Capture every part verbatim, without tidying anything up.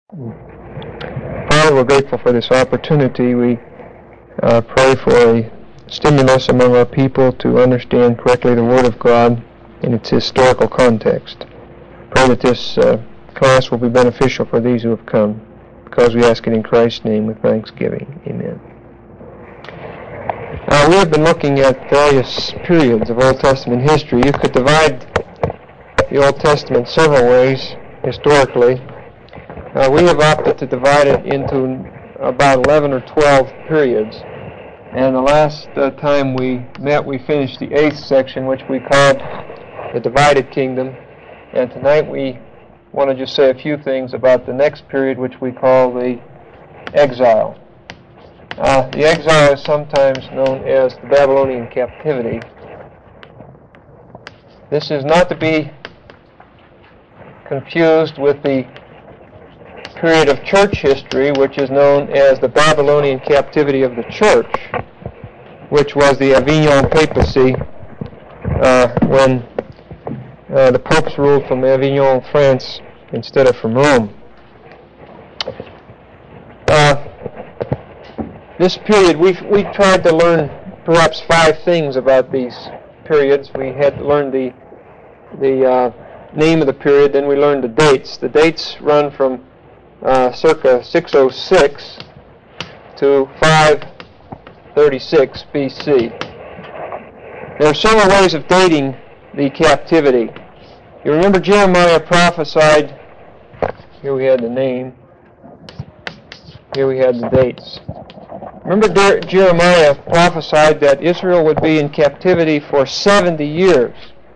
Father, we're grateful for this opportunity. We uh, pray for a stimulus among our people to understand correctly the Word of God in its historical context. Pray that this uh, class will be beneficial for these who have come, because we ask it in Christ's name with thanksgiving. Amen. Uh, we have been looking at various periods of Old Testament history. You could divide the Old Testament several ways historically. Uh, we have opted to divide it into about eleven or twelve periods. And the last uh, time we met, we finished the eighth section, which we called the Divided Kingdom. And tonight we want to just say a few things about the next period, which we call the Exile. Uh, the Exile is sometimes known as the Babylonian Captivity. This is not to be confused with the period of church history, which is known as the Babylonian captivity of the church, which was the Avignon papacy uh, when uh, the popes ruled from Avignon, France, instead of from Rome. Uh, this period, we we tried to learn perhaps five things about these periods. We had learned the the uh, name of the period, then we learned the dates. The dates run from Uh, circa six oh six to five thirty-six B C. There are several ways of dating the captivity. You remember Jeremiah prophesied, here we had the name, here we had the dates. Remember Der- Jeremiah prophesied that Israel would be in captivity for seventy years.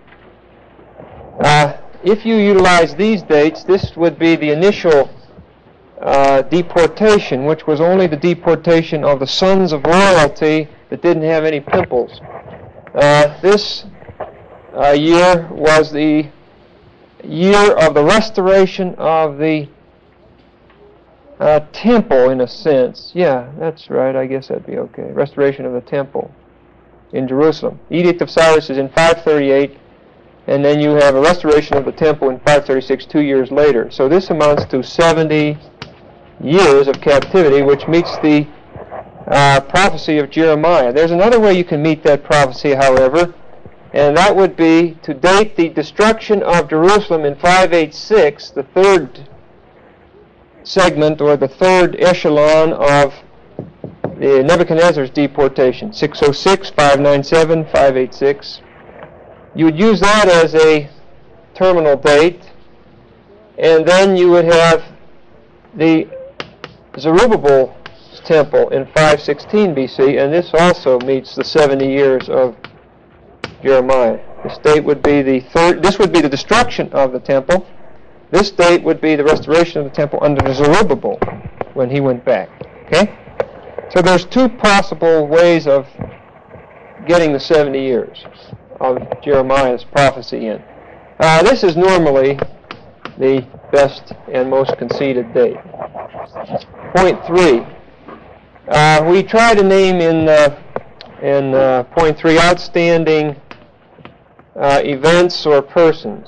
Uh, if you utilize these dates, this would be the initial Uh, deportation, which was only the deportation of the sons of royalty that didn't have any pimples. Uh, this uh, year was the year of the restoration of the uh, temple, in a sense. Yeah, that's right. I guess that'd be okay. Restoration of the temple in Jerusalem. Edict of Cyrus is in five thirty-eight, and then you have a restoration of the temple in five thirty-six, two years later. So this amounts to seventy years of captivity, which meets the uh, prophecy of Jeremiah. There's another way you can meet that prophecy, however, and that would be to date the destruction of Jerusalem in five eighty-six, the third segment or the third echelon of the Nebuchadnezzar's deportation. six oh six, five ninety-seven, five eighty-six. You would use that as a terminal date, and then you would have the Zerubbabel's temple in five sixteen B C, and this also meets the seventy years of Jeremiah. This date would be the third. This would be the destruction of the temple. This date would be the restoration of the temple under Zerubbabel when he went back. Okay, so there's two possible ways of getting the seventy years of Jeremiah's prophecy in. Uh, this is normally the best and most conceded date. Point three. Uh, we try to name in uh, in uh, point three outstanding uh, events or persons.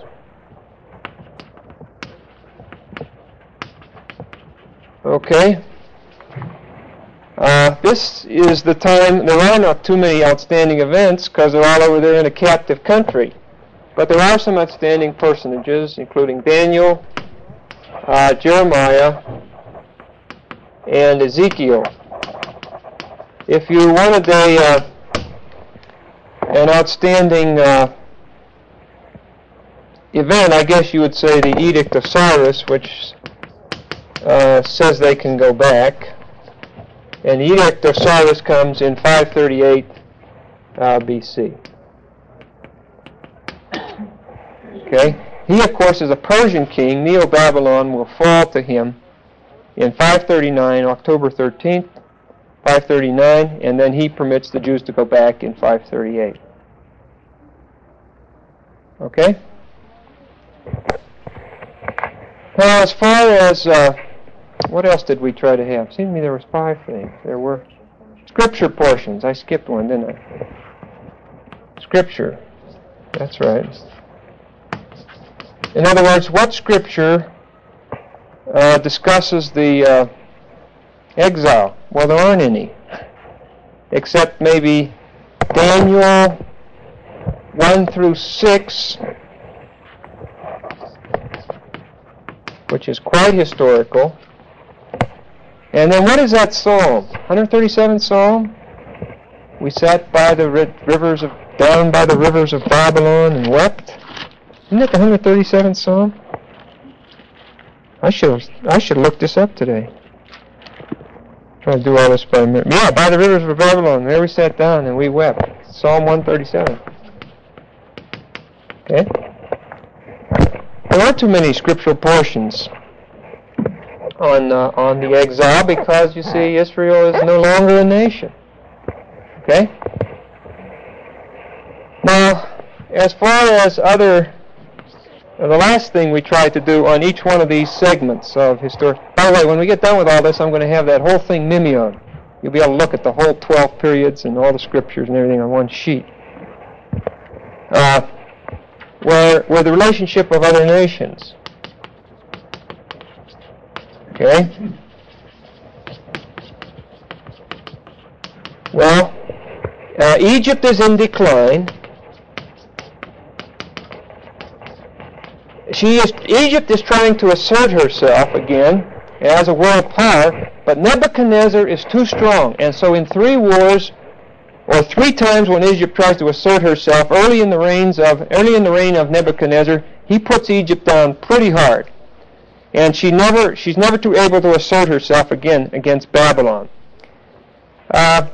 Okay. Uh, this is the time. There are not too many outstanding events because they're all over there in a captive country. But there are some outstanding personages, including Daniel, uh, Jeremiah, and Ezekiel. If you wanted a uh, an outstanding uh, event, I guess you would say the Edict of Cyrus, which uh, says they can go back. And the Edict of Cyrus comes in five thirty-eight uh, B C. Okay. He, of course, is a Persian king. Neo-Babylon will fall to him in five thirty-nine, October thirteenth, five thirty-nine, and then he permits the Jews to go back in five thirty-eight. Okay? Now, as far as, uh, what else did we try to have? Seemed to me there was five things. There were scripture portions. I skipped one, didn't I? Scripture. That's right. In other words, what scripture uh, discusses the uh, exile. Well, there aren't any, except maybe Daniel one through six, which is quite historical. And then what is that psalm? one hundred thirty-seventh Psalm? We sat by the rivers of, down by the rivers of Babylon and wept. Isn't that the one hundred thirty-seventh Psalm? I should I should look this up today. Trying to do all this by memory. Yeah, by the rivers of Babylon. There we sat down and we wept. Psalm one thirty-seven. Okay? There aren't too many scriptural portions on uh, on the exile because, you see, Israel is no longer a nation. Okay? Now, as far as other... Uh, the last thing we tried to do on each one of these segments of historic... By the way, when we get done with all this, I'm going to have that whole thing mimeon. You'll be able to look at the whole twelve periods and all the scriptures and everything on one sheet. Uh, where, where the relationship of other nations. Okay? Well, uh, Egypt is in decline. She is, Egypt is trying to assert herself again as a world power, but Nebuchadnezzar is too strong. And so in three wars, or three times when Egypt tries to assert herself, early in the reigns of early in the reign of Nebuchadnezzar, he puts Egypt down pretty hard. And she never she's never too able to assert herself again against Babylon. Uh,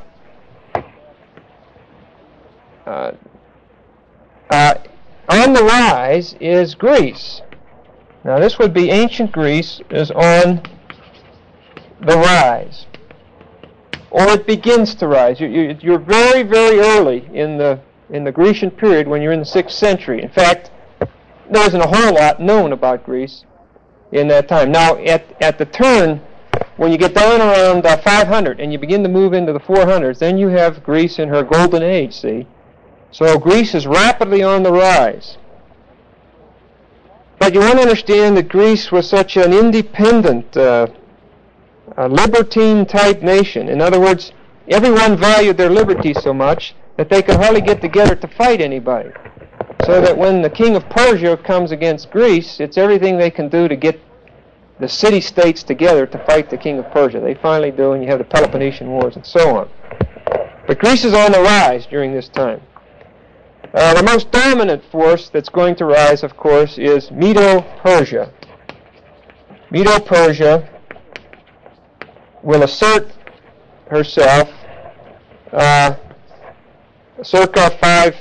uh, uh, On the rise is Greece. Now this would be ancient Greece is on the rise. Or it begins to rise. You, you, you're very, very early in the in the Grecian period when you're in the sixth century. In fact, there isn't a whole lot known about Greece in that time. Now, at, at the turn, when you get down around uh, five hundred and you begin to move into the four hundreds, then you have Greece in her golden age, see? So Greece is rapidly on the rise. But you want to understand that Greece was such an independent, uh, a libertine-type nation. In other words, everyone valued their liberty so much that they could hardly get together to fight anybody. So that when the king of Persia comes against Greece, it's everything they can do to get the city-states together to fight the king of Persia. They finally do, and you have the Peloponnesian Wars and so on. But Greece is on the rise during this time. Uh, the most dominant force that's going to rise, of course, is Medo-Persia. Medo-Persia will assert herself uh, circa five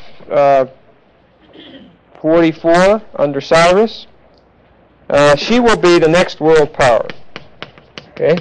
forty-four under Cyrus. Uh, she will be the next world power. Okay.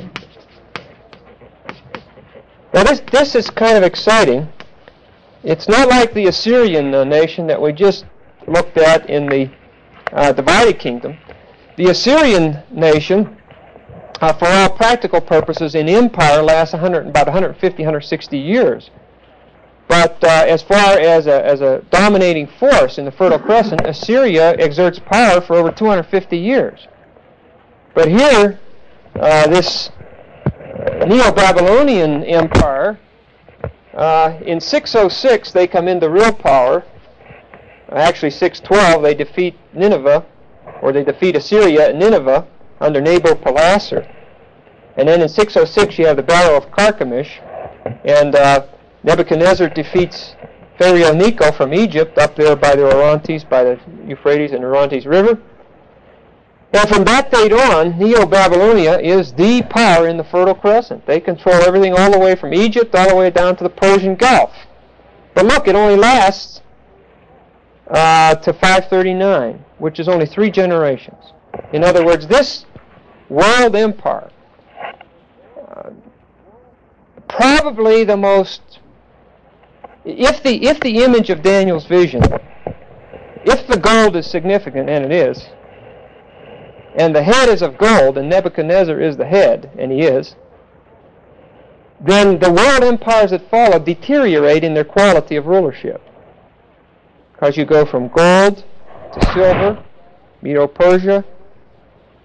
Now this this is kind of exciting. It's not like the Assyrian uh, nation that we just looked at in the uh, divided kingdom. The Assyrian nation, uh, for all practical purposes, in empire lasts one hundred, about one hundred fifty, one hundred sixty years. But uh, as far as a, as a dominating force in the Fertile Crescent, Assyria exerts power for over two hundred fifty years. But here, uh, this Neo-Babylonian empire, uh, in six oh six they come into real power. Actually, six twelve they defeat Nineveh, or they defeat Assyria at Nineveh under Nabopolassar. And then in six oh six you have the Battle of Carchemish, and uh, Nebuchadnezzar defeats Pharaoh Necho from Egypt up there by the Orontes, by the Euphrates and Orontes River. And from that date on, Neo-Babylonia is the power in the Fertile Crescent. They control everything all the way from Egypt all the way down to the Persian Gulf. But look, it only lasts uh, to five thirty-nine, which is only three generations. In other words, this world empire, uh, probably the most, if the if the image of Daniel's vision, if the gold is significant, and it is, and the head is of gold, and Nebuchadnezzar is the head, and he is, then the world empires that follow deteriorate in their quality of rulership. Because you go from gold to silver, Medo-Persia,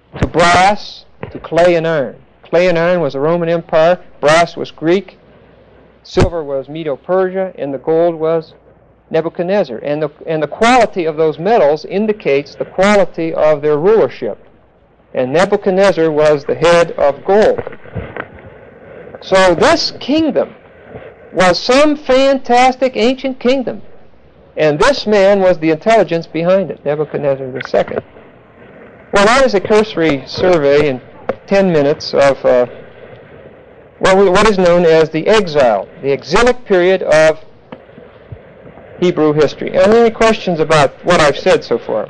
to brass, to clay and iron. Clay and iron was the Roman Empire, brass was Greek, silver was Medo-Persia, and the gold was Nebuchadnezzar. And the, and the quality of those metals indicates the quality of their rulership. And Nebuchadnezzar was the head of gold. So this kingdom was some fantastic ancient kingdom. And this man was the intelligence behind it, Nebuchadnezzar the Second. Well, that is a cursory survey in ten minutes of uh, what is known as the exile, the exilic period of Hebrew history. Are there any questions about what I've said so far?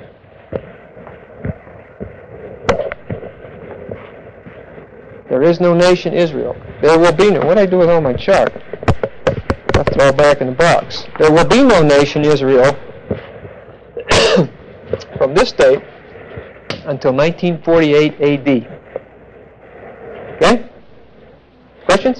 There is no nation Israel. There will be no. What did I do with all my chart? Left it all back in the box. There will be no nation Israel from this date until nineteen forty-eight A D. Okay? Questions?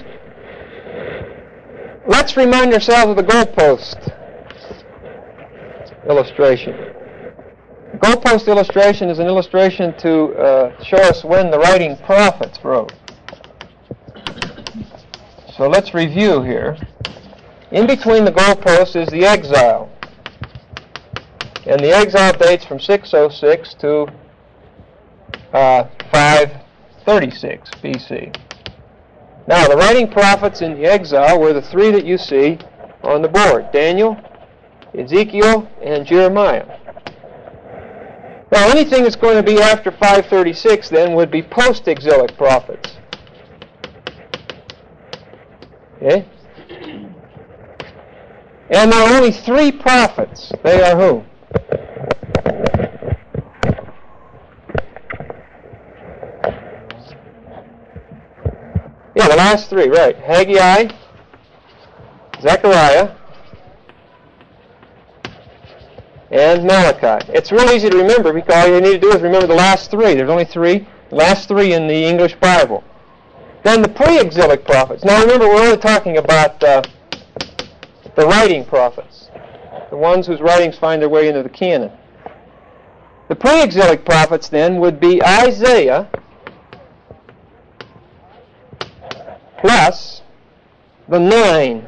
Let's remind ourselves of the goalpost illustration. The goalpost illustration is an illustration to uh, show us when the writing prophets wrote. So let's review here. In between the goalposts is the exile. And the exile dates from six oh six to uh, five thirty-six B C. Now, the writing prophets in the exile were the three that you see on the board: Daniel, Ezekiel, and Jeremiah. Now, anything that's going to be after five thirty-six then would be post-exilic prophets. Okay? And there are only three prophets. They are who? Yeah, the last three, right. Haggai, Zechariah, and Malachi. It's real easy to remember because all you need to do is remember the last three. There's only three. The last three in the English Bible. Then the pre-exilic prophets. Now remember, we're only talking about uh, the writing prophets, the ones whose writings find their way into the canon. The pre-exilic prophets then would be Isaiah plus the nine,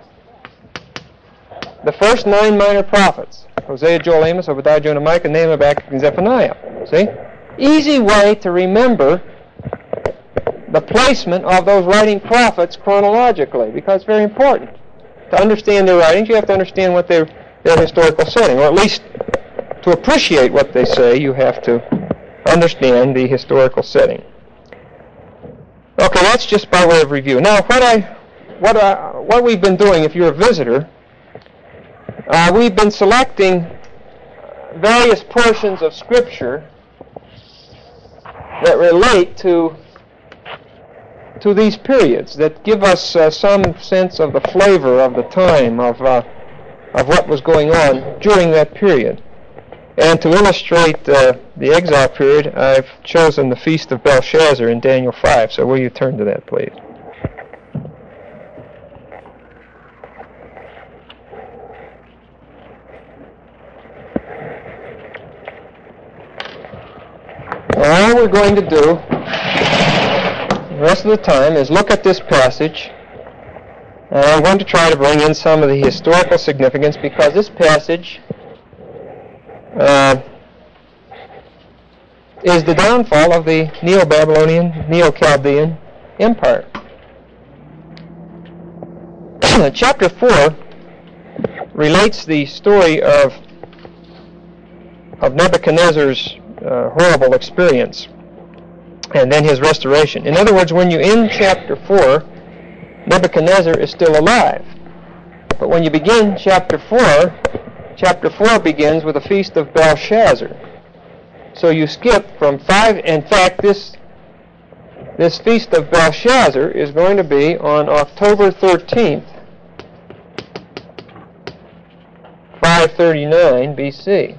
the first nine minor prophets: Hosea, Joel, Amos, Obadiah, Jonah, Micah, Nahum, Habakkuk, and Zephaniah. See? Easy way to remember the placement of those writing prophets chronologically, because it's very important. To understand their writings, you have to understand what their, their historical setting, or at least to appreciate what they say, you have to understand the historical setting. Okay, that's just by way of review. Now, what I, what I, what we've been doing, if you're a visitor, uh, we've been selecting various portions of Scripture that relate to to these periods, that give us uh, some sense of the flavor of the time of uh, of what was going on during that period. And to illustrate uh, the exile period, I've chosen the Feast of Belshazzar in Daniel five. So will you turn to that, please? All we're going to do the rest of the time is look at this passage, and I'm going to try to bring in some of the historical significance, because this passage uh, is the downfall of the Neo-Babylonian, Neo-Chaldean Empire. Chapter four relates the story of of Nebuchadnezzar's uh, horrible experience, and then his restoration. In other words, when you end chapter four, Nebuchadnezzar is still alive. But when you begin chapter four, chapter four begins with a feast of Belshazzar. So you skip from five. In fact, this this feast of Belshazzar is going to be on October thirteenth, five thirty-nine B C.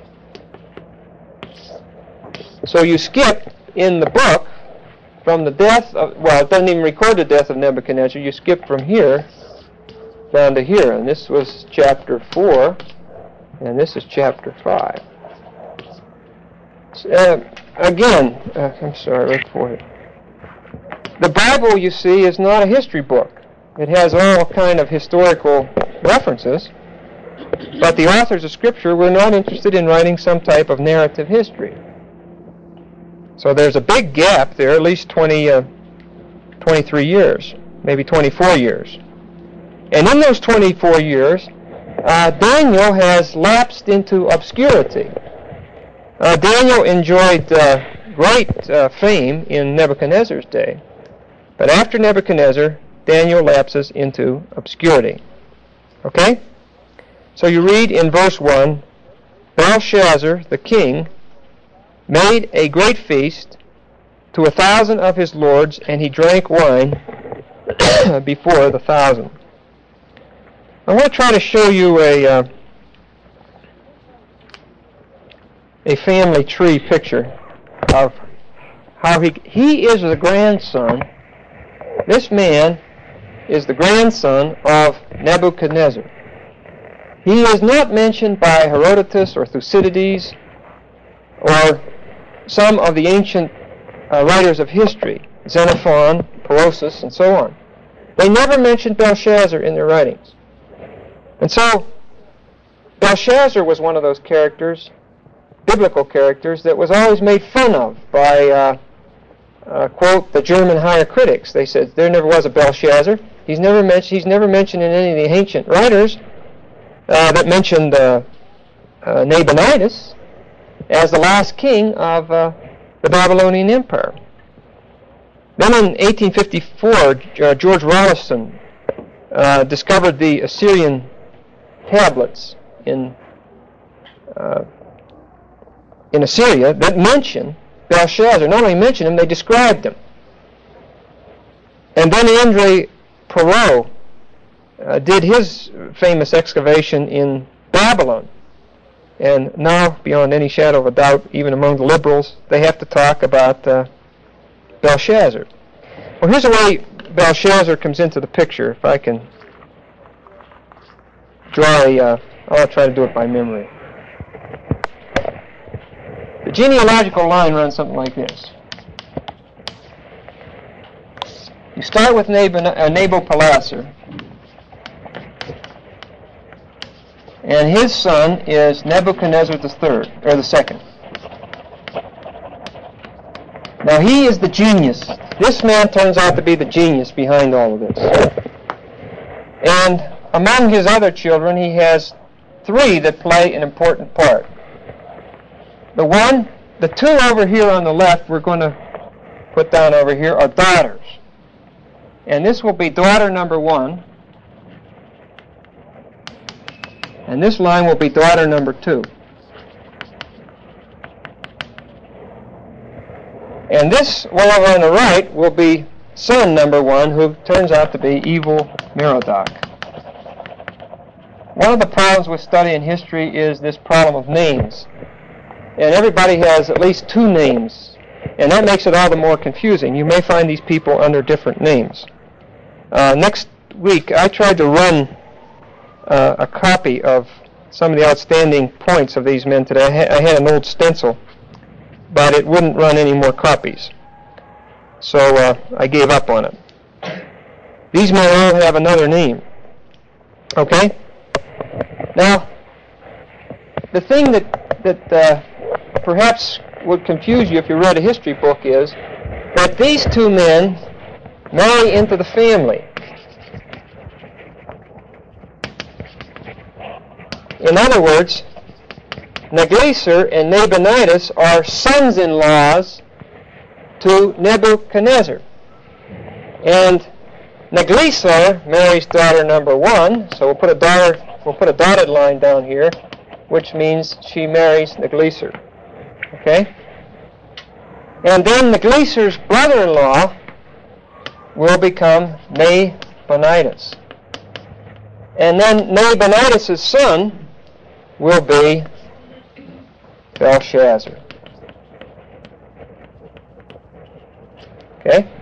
So you skip in the book from the death of, well, it doesn't even record the death of Nebuchadnezzar. You skip from here down to here. And this was chapter four, and this is chapter five. Uh, again, uh, I'm sorry, right for it. The Bible, you see, is not a history book. It has all kind of historical references, but the authors of Scripture were not interested in writing some type of narrative history. So there's a big gap there, at least twenty, uh, twenty-three years, maybe twenty-four years. And in those twenty-four years, uh, Daniel has lapsed into obscurity. Uh, Daniel enjoyed uh, great uh, fame in Nebuchadnezzar's day, but after Nebuchadnezzar, Daniel lapses into obscurity. Okay? So you read in verse one, Belshazzar, the king, made a great feast to a thousand of his lords, and he drank wine before the thousand. I want to try to show you a uh, a family tree picture of how he he is the grandson. This man is the grandson of Nebuchadnezzar. He is not mentioned by Herodotus or Thucydides or some of the ancient uh, writers of history, Xenophon, Parosus, and so on. They never mentioned Belshazzar in their writings. And so, Belshazzar was one of those characters, biblical characters, that was always made fun of by, uh, uh, quote, the German higher critics. They said, there never was a Belshazzar. He's never, men- he's never mentioned in any of the ancient writers uh, that mentioned uh, uh, Nabonidus as the last king of uh, the Babylonian Empire. Then in eighteen fifty-four, uh, George Rawlinson uh, discovered the Assyrian tablets in uh, in Assyria that mention Belshazzar. Not only mention him, they described him. And then Andre Perot uh, did his famous excavation in Babylon. And now, beyond any shadow of a doubt, even among the liberals, they have to talk about uh, Belshazzar. Well, here's the way Belshazzar comes into the picture, if I can draw a... Uh, I'll try to do it by memory. The genealogical line runs something like this. You start with Nab- uh, Nabopolassar, and his son is Nebuchadnezzar the third, or the second. Now he is the genius. This man turns out to be the genius behind all of this. And among his other children, he has three that play an important part. The one, the two over here on the left, we're going to put down over here, are daughters. And this will be daughter number one. And this line will be daughter number two. And this one over on the right will be son number one, who turns out to be evil Merodach. One of the problems with studying history is this problem of names. And everybody has at least two names. And that makes it all the more confusing. You may find these people under different names. Uh, next week, I tried to run uh, a copy of some of the outstanding points of these men today. I, ha- I had an old stencil, but it wouldn't run any more copies. So uh, I gave up on it. These men all have another name. Okay? Now, the thing that, that uh, perhaps would confuse you if you read a history book is that these two men marry into the family. In other words, Naglisar and Nabonidus are sons-in-laws to Nebuchadnezzar. And Naglisar marries daughter number one, so we'll put a daughter, we'll put a dotted line down here, which means she marries Naglisar. Okay? And then Naglisar's brother-in-law will become Nabonidus. And then Nabonidus' son will be Belshazzar. Okay?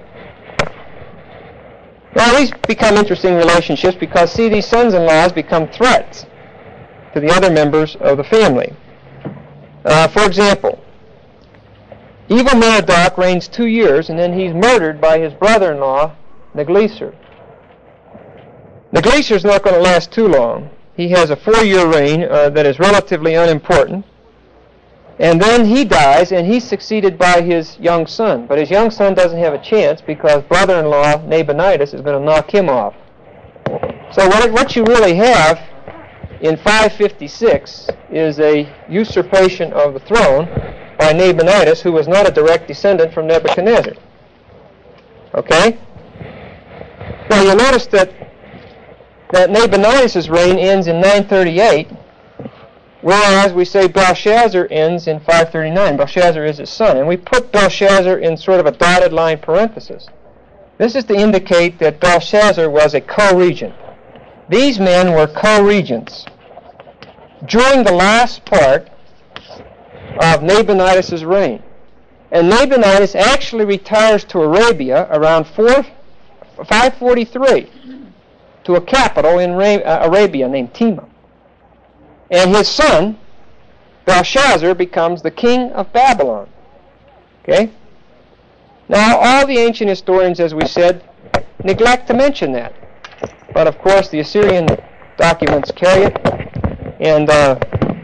Now these become interesting relationships because, see, these sons-in-laws become threats to the other members of the family. Uh, for example, evil Merodach reigns two years, and then he's murdered by his brother-in-law, Naglisser. Naglisser is not going to last too long. He has a four-year reign uh, that is relatively unimportant. And then he dies, and he's succeeded by his young son. But his young son doesn't have a chance because brother-in-law Nabonidus is going to knock him off. So what, what you really have in five fifty-six is a usurpation of the throne by Nabonidus, who was not a direct descendant from Nebuchadnezzar. Okay? Now you'll notice that, that Nabonidus' reign ends in nine thirty-eight, whereas we say Belshazzar ends in five thirty-nine. Belshazzar is his son. And we put Belshazzar in sort of a dotted line parenthesis. This is to indicate that Belshazzar was a co-regent. These men were co-regents during the last part of Nabonidus' reign. And Nabonidus actually retires to Arabia around five forty-three to a capital in Arabia named Tema. And his son, Belshazzar, becomes the king of Babylon. Okay? Now, all the ancient historians, as we said, neglect to mention that. But, of course, the Assyrian documents carry it. And uh,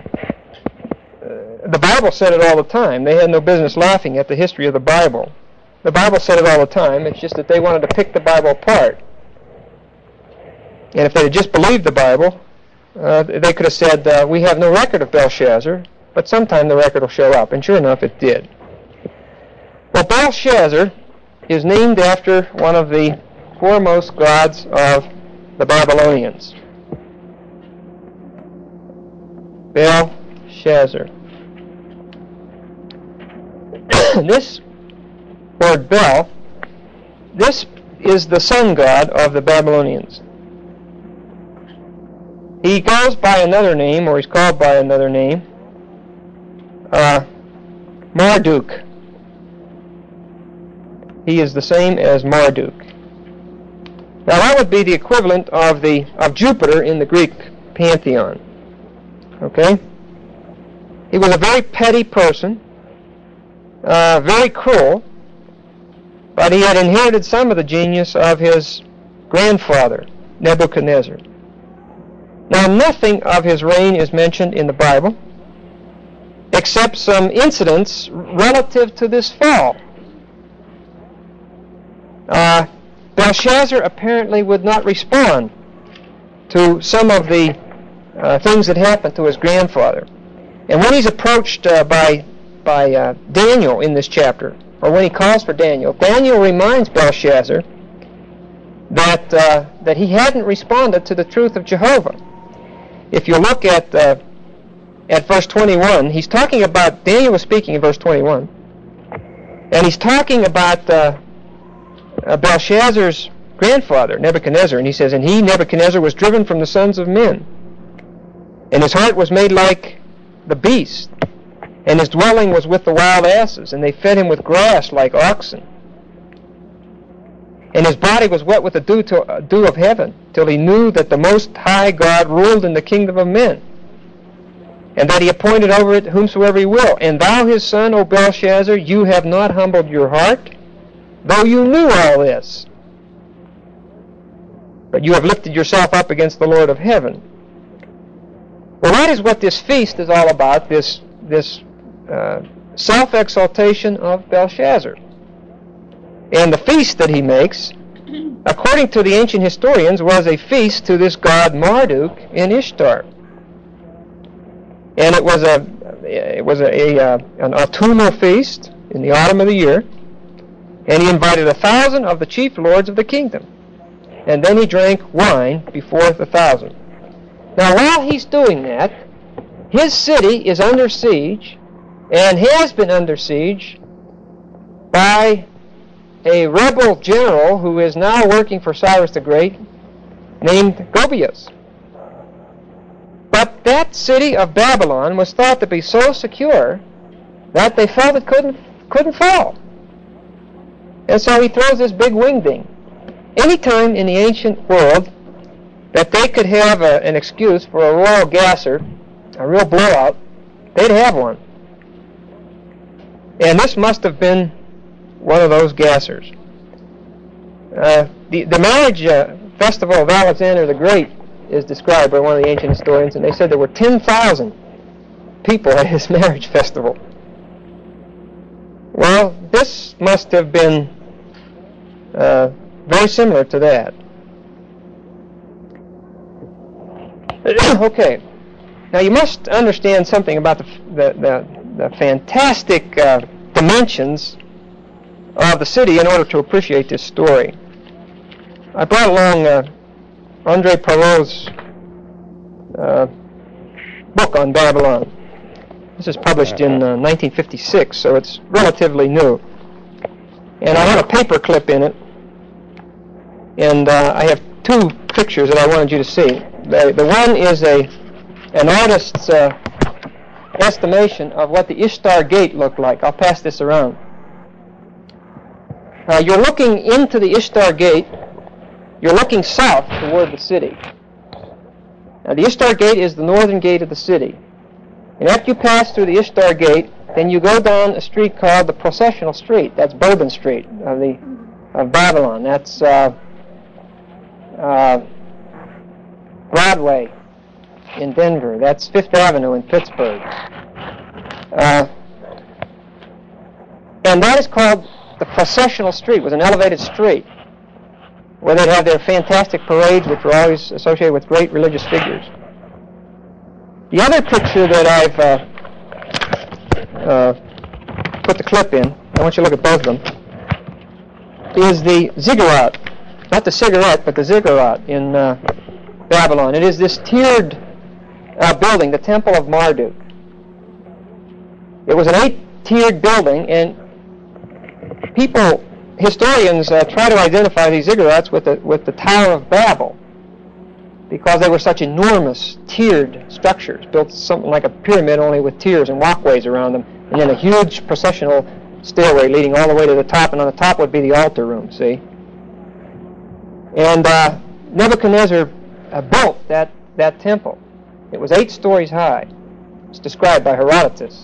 the Bible said it all the time. They had no business laughing at the history of the Bible. The Bible said it all the time. It's just that they wanted to pick the Bible apart. And if they had just believed the Bible, uh, they could have said, uh, we have no record of Belshazzar, but sometime the record will show up. And sure enough, it did. Well, Belshazzar is named after one of the foremost gods of the Babylonians. Belshazzar. This word Bel, this is the sun god of the Babylonians. He goes by another name, or he's called by another name, uh, Marduk. He is the same as Marduk. Now that would be the equivalent of the of Jupiter in the Greek pantheon. Okay? He was a very petty person, uh, very cruel, but he had inherited some of the genius of his grandfather, Nebuchadnezzar. Now nothing of his reign is mentioned in the Bible, except some incidents relative to this fall. Uh, Belshazzar apparently would not respond to some of the uh, things that happened to his grandfather. And when he's approached uh, by, by uh, Daniel in this chapter, or when he calls for Daniel, Daniel reminds Belshazzar that, uh, that he hadn't responded to the truth of Jehovah. If you look at, uh, at verse twenty-one, he's talking about, Daniel was speaking in verse twenty-one, and he's talking about uh, Uh, Belshazzar's grandfather, Nebuchadnezzar, and he says, and he, Nebuchadnezzar, was driven from the sons of men, and his heart was made like the beast, and his dwelling was with the wild asses, and they fed him with grass like oxen, and his body was wet with the dew, to, uh, dew of heaven, till he knew that the Most High God ruled in the kingdom of men, and that he appointed over it whomsoever he will. And thou, his son, O Belshazzar, you have not humbled your heart, though you knew all this, but you have lifted yourself up against the Lord of heaven. Well, that is what this feast is all about, this, this uh, self-exaltation of Belshazzar. And the feast that he makes, according to the ancient historians, was a feast to this god Marduk and Ishtar. And it was a, it was a, a uh, an autumnal feast in the autumn of the year. And he invited a thousand of the chief lords of the kingdom. And then he drank wine before the thousand. Now while he's doing that, his city is under siege, and has been under siege, by a rebel general who is now working for Cyrus the Great, named Gobias. But that city of Babylon was thought to be so secure that they felt it couldn't, couldn't fall. And so he throws this big wingding. Anytime in the ancient world that they could have a, an excuse for a royal gasser, a real blowout, they'd have one. And this must have been one of those gassers. Uh, the, the marriage uh, festival of Alexander the Great is described by one of the ancient historians, and they said there were ten thousand people at his marriage festival. Well, this must have been uh, very similar to that. Okay. Now you must understand something about the the, the, the fantastic uh, dimensions of the city in order to appreciate this story. I brought along uh, Andre Perot's uh, book on Babylon. This is published in uh, nineteen fifty-six, so it's relatively new. And I have a paper clip in it, and uh, I have two pictures that I wanted you to see. The, the one is a an artist's uh, estimation of what the Ishtar Gate looked like. I'll pass this around. Uh, you're looking into the Ishtar Gate. You're looking south toward the city. Now, the Ishtar Gate is the northern gate of the city. And after you pass through the Ishtar Gate, then you go down a street called the Processional Street. That's Bourbon Street of the of Babylon. That's uh, uh, Broadway in Denver. That's Fifth Avenue in Pittsburgh. Uh, and that is called the Processional Street. It was an elevated street where they'd have their fantastic parades, which were always associated with great religious figures. The other picture that I've uh, uh, put the clip in, I want you to look at both of them, is the ziggurat. Not the cigarette, but the ziggurat in uh, Babylon. It is this tiered uh, building, the Temple of Marduk. It was an eight-tiered building, and people, historians, uh, try to identify these ziggurats with the, with the Tower of Babel, because they were such enormous tiered structures, built something like a pyramid only with tiers and walkways around them, and then a huge processional stairway leading all the way to the top, and on the top would be the altar room, see? And uh, Nebuchadnezzar uh, built that, that temple. It was eight stories high. It's described by Herodotus.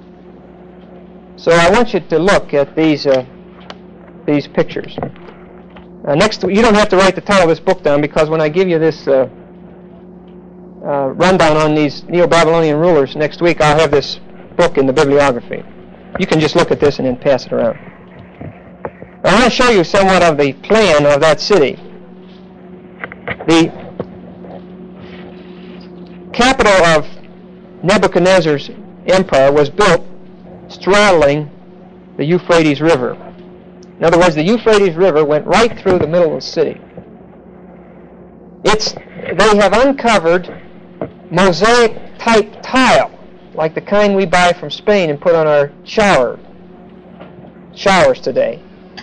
So I want you to look at these uh, these pictures. Uh, next, you don't have to write the title of this book down, because when I give you this uh, uh, rundown on these Neo-Babylonian rulers next week, I'll have this book in the bibliography. You can just look at this and then pass it around. I want to show you somewhat of the plan of that city. The capital of Nebuchadnezzar's empire was built straddling the Euphrates River. In other words, the Euphrates River went right through the middle of the city. It's, they have uncovered mosaic-type tile, like the kind we buy from Spain and put on our shower showers today.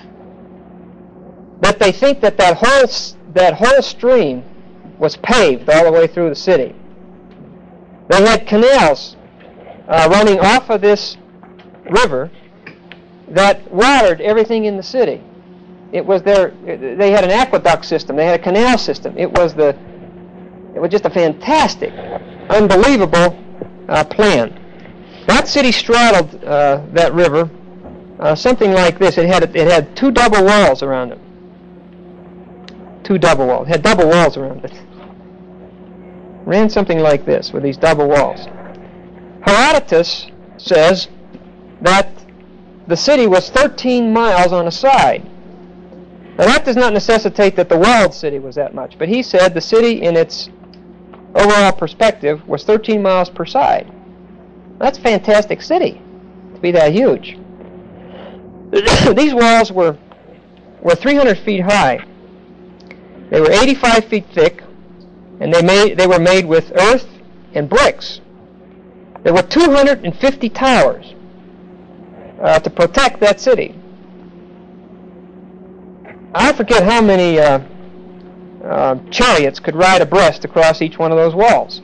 But they think that that whole, that whole stream was paved all the way through the city. They had canals uh, running off of this river that watered everything in the city. It was their, they had an aqueduct system, they had a canal system. It was the, it was just a fantastic, unbelievable uh, plan. That city straddled uh, that river, uh, something like this. It had it had two double walls around it. Two double walls. It had double walls around it. Ran something like this with these double walls. Herodotus says that the city was thirteen miles on a side. Now that does not necessitate that the walled city was that much, but he said the city in its overall perspective was thirteen miles per side. That's a fantastic city to be that huge. These walls were were three hundred feet high. They were eighty-five feet thick, and they made they were made with earth and bricks. There were two hundred fifty towers uh, to protect that city. I forget how many uh, uh, chariots could ride abreast across each one of those walls.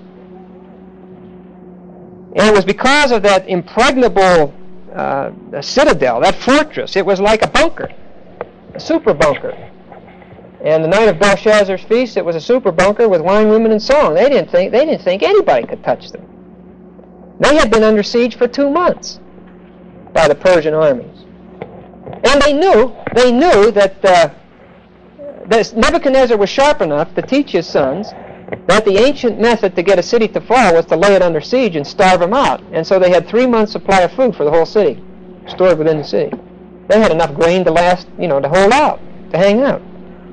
And it was because of that impregnable uh, citadel, that fortress. It was like a bunker, a super bunker. And the night of Belshazzar's feast, it was a super bunker with wine, women, and song. They didn't think they didn't think anybody could touch them. They had been under siege for two months. by the Persian armies. And they knew, they knew that, uh, that Nebuchadnezzar was sharp enough to teach his sons that the ancient method to get a city to fall was to lay it under siege and starve them out. And so they had three months' supply of food for the whole city, stored within the city. They had enough grain to last, you know, to hold out, to hang out.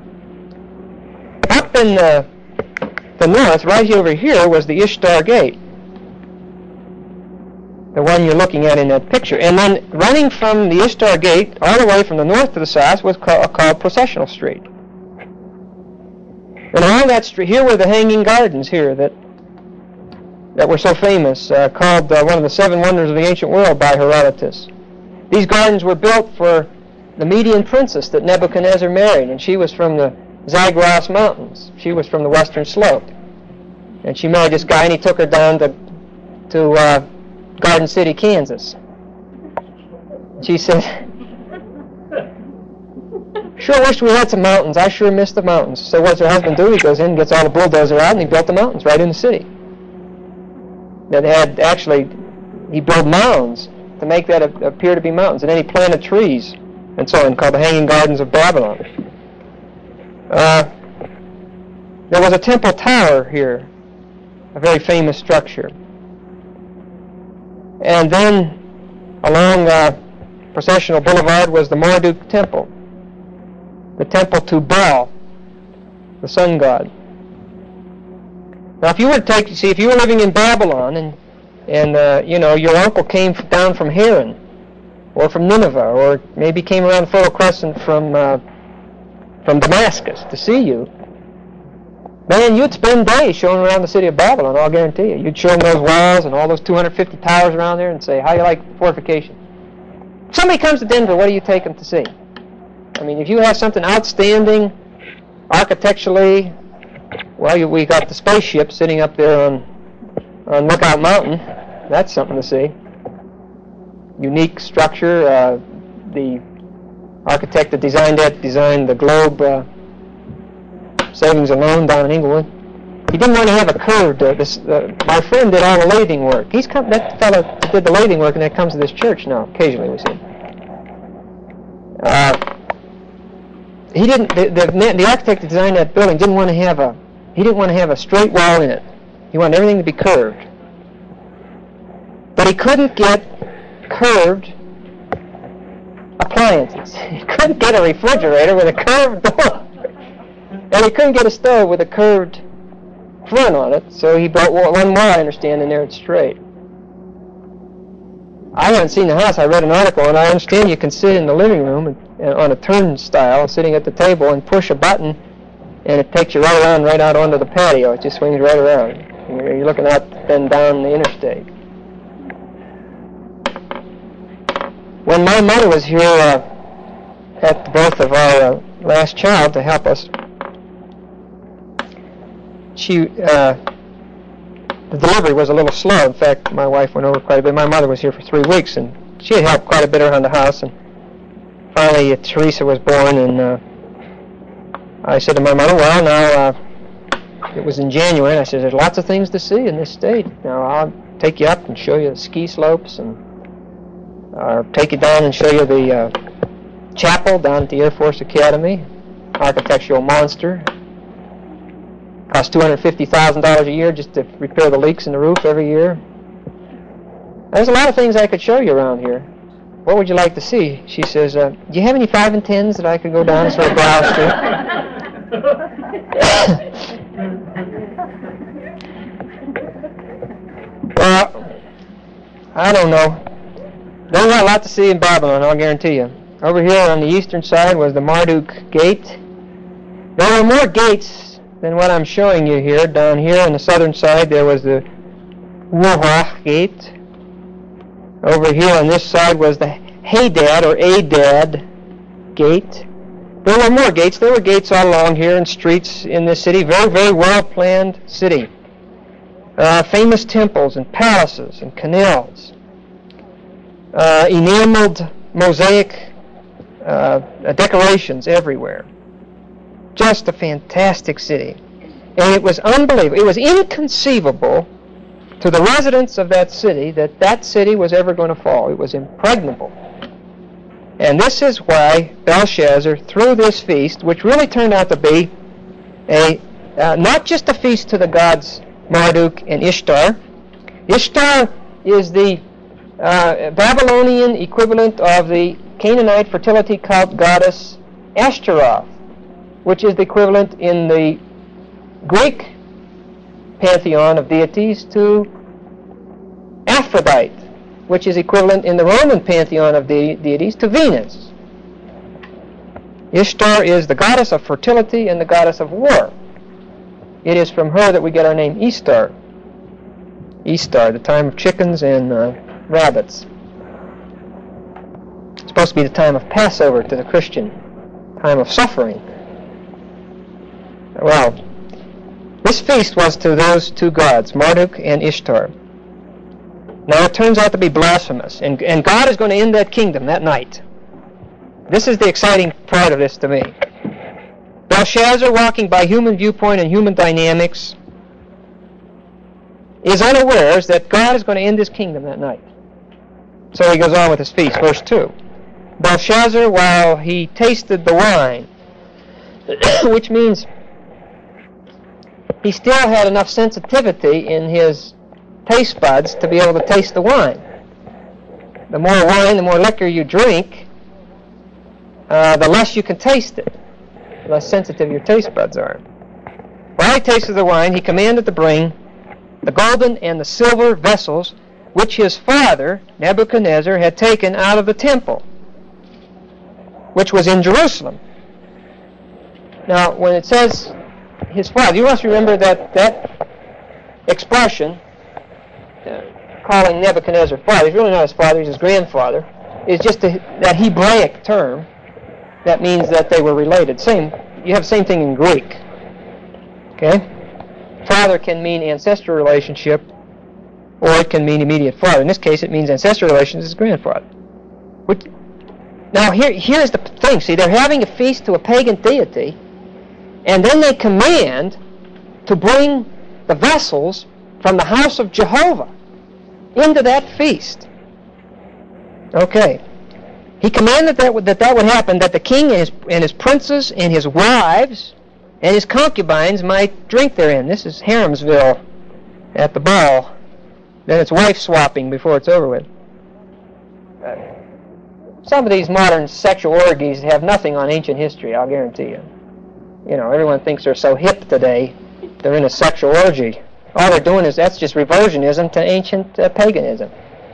Up in the, the north, right over here, was the Ishtar Gate, the one you're looking at in that picture. And then running from the Ishtar Gate all the way from the north to the south was called, called Processional Street. And along that street, here were the Hanging Gardens here that that were so famous, uh, called uh, one of the seven wonders of the ancient world by Herodotus. These gardens were built for the Median princess that Nebuchadnezzar married, and she was from the Zagros Mountains. She was from the western slope. And she married this guy, and he took her down to, to uh, Garden City, Kansas. She said, "Sure wish we had some mountains. I sure miss the mountains." So what's her husband do? He goes in, gets all the bulldozer out, and he built the mountains right in the city. That had actually, he built mounds to make that appear to be mountains. And then he planted trees and so on, called the Hanging Gardens of Babylon. Uh, there was a temple tower here, a very famous structure. And then along uh, Processional Boulevard was the Marduk Temple, the temple to Baal, the sun god. Now, if you were to take, see, if you were living in Babylon, and and uh, you know, your uncle came down from Haran, or from Nineveh, or maybe came around the Fertile Crescent from uh, from Damascus to see you, then you'd spend days showing around the city of Babylon. I'll guarantee you. You'd show them those walls and all those two hundred fifty towers around there, and say, "How you like fortification?" If somebody comes to Denver, what do you take them to see? I mean, if you have something outstanding architecturally, well, you, we got the spaceship sitting up there on, on Lookout Mountain. That's something to see. Unique structure. Uh, the architect that designed that designed the Globe uh, Savings and Loan down in Inglewood. He didn't want to have a curved. Uh, this, uh, my friend did all the lathing work. He's come. That fellow that did the lathing work, and that comes to this church now. Occasionally, we see. Uh, he didn't. The, the the architect that designed that building didn't want to have a. He didn't want to have a straight wall in it. He wanted everything to be curved. But he couldn't get curved appliances. He couldn't get a refrigerator with a curved door. And he couldn't get a stove with a curved front on it, so he built one more, I understand, and there it's straight. I haven't seen the house. I read an article, and I understand you can sit in the living room and, and on a turnstile, sitting at the table, and push a button, and it takes you right around, right out onto the patio. It just swings right around. You're, you're looking out then down the interstate. When my mother was here uh, at the birth of our uh, last child to help us, she uh, the delivery was a little slow. In fact, my wife went over quite a bit. My mother was here for three weeks, and she had helped quite a bit around the house. And finally, uh, Teresa was born, and uh, I said to my mother, "Well, now uh, it was in January." And I said, "There's lots of things to see in this state. Now I'll take you up and show you the ski slopes, and uh, take you down and show you the uh, chapel down at the Air Force Academy, architectural monster. Costs two hundred fifty thousand dollars a year just to repair the leaks in the roof every year. There's a lot of things I could show you around here. What would you like to see?" She says, uh, "Do you have any five and tens that I could go down and sort of browse through?" Well, I don't know. There's not a lot to see in Babylon, I'll guarantee you. Over here on the eastern side was the Marduk Gate. There were more gates than what I'm showing you here. Down here on the southern side there was the Wuhah Gate. Over here on this side was the Hadad or Adad Gate. There were more gates. There were gates all along here and streets in this city. Very, very well-planned city. Uh, famous temples and palaces and canals. Uh, enameled mosaic uh, decorations everywhere. Just a fantastic city. And it was unbelievable. It was inconceivable to the residents of that city that that city was ever going to fall. It was impregnable. And this is why Belshazzar threw this feast, which really turned out to be a uh, not just a feast to the gods Marduk and Ishtar. Ishtar is the uh, Babylonian equivalent of the Canaanite fertility cult goddess Ashtaroth, which is the equivalent in the Greek pantheon of deities to Aphrodite, which is equivalent in the Roman pantheon of de- deities to Venus. Ishtar is the goddess of fertility and the goddess of war. It is from her that we get our name Easter. Easter, the time of chickens and uh, rabbits. It's supposed to be the time of Passover to the Christian, time of suffering. Well, this feast was to those two gods, Marduk and Ishtar. Now it turns out to be blasphemous, and, and God is going to end that kingdom that night. This is the exciting part of this to me. Belshazzar, walking by human viewpoint and human dynamics, is unawares that God is going to end his kingdom that night. So he goes on with his feast. Verse two. Belshazzar, while he tasted the wine, which means he still had enough sensitivity in his taste buds to be able to taste the wine. The more wine, the more liquor you drink, uh, the less you can taste it. The less sensitive your taste buds are. While he tasted the wine, he commanded to bring the golden and the silver vessels which his father, Nebuchadnezzar, had taken out of the temple, which was in Jerusalem. Now, when it says his father, you must remember that that expression, uh, calling Nebuchadnezzar father, he's really not his father, he's his grandfather, is just a, that Hebraic term that means that they were related. Same, you have the same thing in Greek. Okay? Father can mean ancestral relationship, or it can mean immediate father. In this case, it means ancestral relations as grandfather. Which, now, here, here's the thing. See, they're having a feast to a pagan deity, and then they command to bring the vessels from the house of Jehovah into that feast. Okay. He commanded that that, that would happen, that the king and his, and his princes and his wives and his concubines might drink therein. This is Haremsville at the ball. Then it's wife swapping before it's over with. Uh, some of these modern sexual orgies have nothing on ancient history, I'll guarantee you. You know, everyone thinks they're so hip today, they're in a sexual orgy. All they're doing is, that's just reversionism to ancient uh, paganism.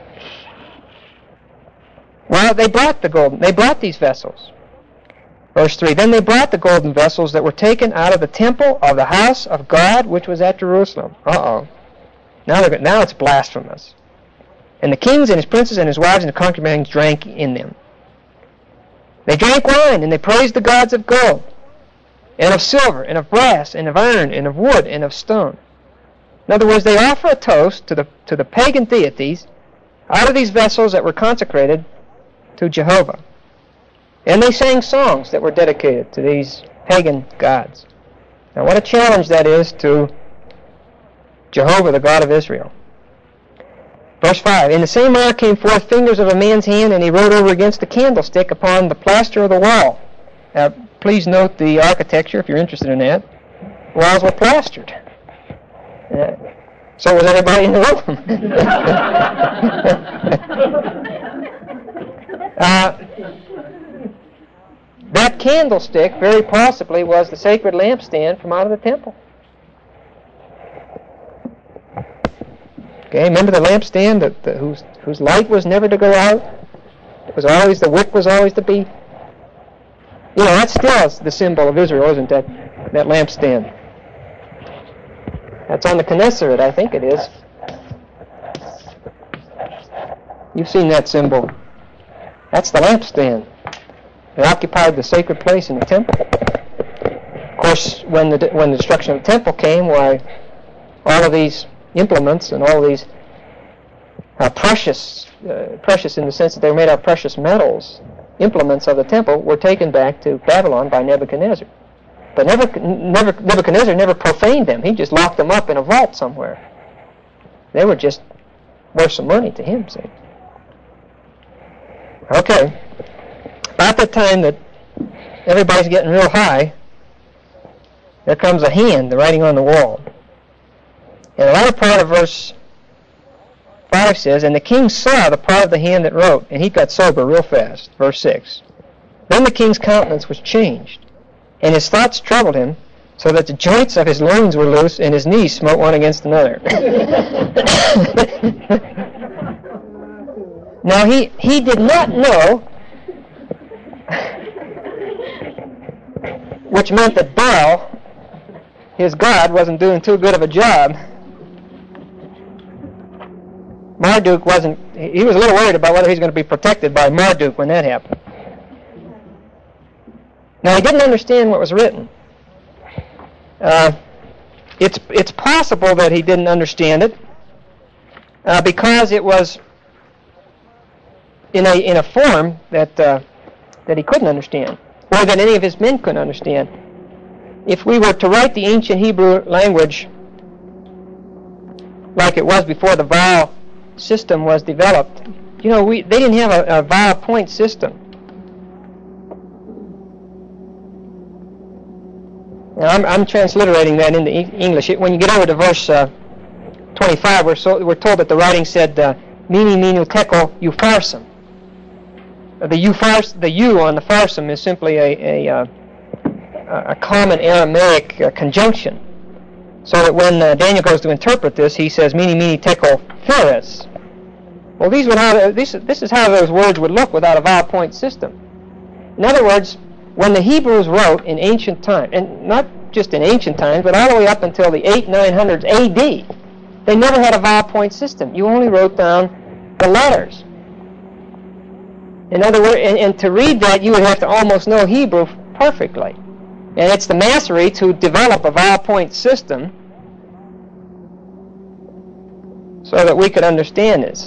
Well, they brought the golden, they brought these vessels. Verse three, then they brought the golden vessels that were taken out of the temple of the house of God, which was at Jerusalem. Uh-oh. Now, they're, now it's blasphemous. And the kings and his princes and his wives and the concubines drank in them. They drank wine, and they praised the gods of gold, and of silver, and of brass, and of iron, and of wood, and of stone. In other words, they offer a toast to the, to the pagan deities out of these vessels that were consecrated to Jehovah. And they sang songs that were dedicated to these pagan gods. Now, what a challenge that is to Jehovah, the God of Israel. Verse five, in the same hour came forth fingers of a man's hand, and he wrote over against the candlestick upon the plaster of the wall. Now, please note the architecture if you're interested in that. Walls were plastered. Uh, so was everybody in the room. uh, that candlestick very possibly was the sacred lampstand from out of the temple. Okay, remember the lampstand that, the, whose, whose light was never to go out? It was always, the wick was always to be. You know, that still is the symbol of Israel, isn't that, that lampstand? That's on the Knesset, I think it is. You've seen that symbol. That's the lampstand. It occupied the sacred place in the temple. Of course, when the when the destruction of the temple came, why, all of these implements and all of these uh, precious, uh, precious in the sense that they were made out of precious metals, implements of the temple were taken back to Babylon by Nebuchadnezzar. But Nebuchadnezzar never profaned them. He just locked them up in a vault somewhere. They were just worth some money to him, see. Okay. About the time that everybody's getting real high, there comes a hand, the writing on the wall. And the latter part of verse five says, and the king saw the part of the hand that wrote, and he got sober real fast. Verse six. Then the king's countenance was changed, and his thoughts troubled him, so that the joints of his loins were loose, and his knees smote one against another. Now he, he did not know, which meant that Baal, his god, wasn't doing too good of a job. Marduk wasn't, he was a little worried about whether he's going to be protected by Marduk when that happened. Now he didn't understand what was written. Uh, it's it's possible that he didn't understand it uh, because it was in a in a form that uh, that he couldn't understand, or that any of his men couldn't understand. If we were to write the ancient Hebrew language like it was before the vowel system was developed, you know, we they didn't have a, a vowel point system. Now, I'm, I'm transliterating that into English. When you get over to verse uh, twenty-five, we're, so, we're told that the writing said, uh, Mini minu tekel upharsim. The U, the U on the pharsim is simply a, a, uh, a common Aramaic uh, conjunction. So that when uh, Daniel goes to interpret this, he says, Mini mini tekel phares. Well, these would have, this, this is how those words would look without a vowel point system. In other words, when the Hebrews wrote in ancient times, and not just in ancient times, but all the way up until the eight, nine hundreds A D, they never had a vowel point system. You only wrote down the letters. In other words, and, and to read that, you would have to almost know Hebrew perfectly. And it's the Masoretes who develop a vowel point system so that we could understand this.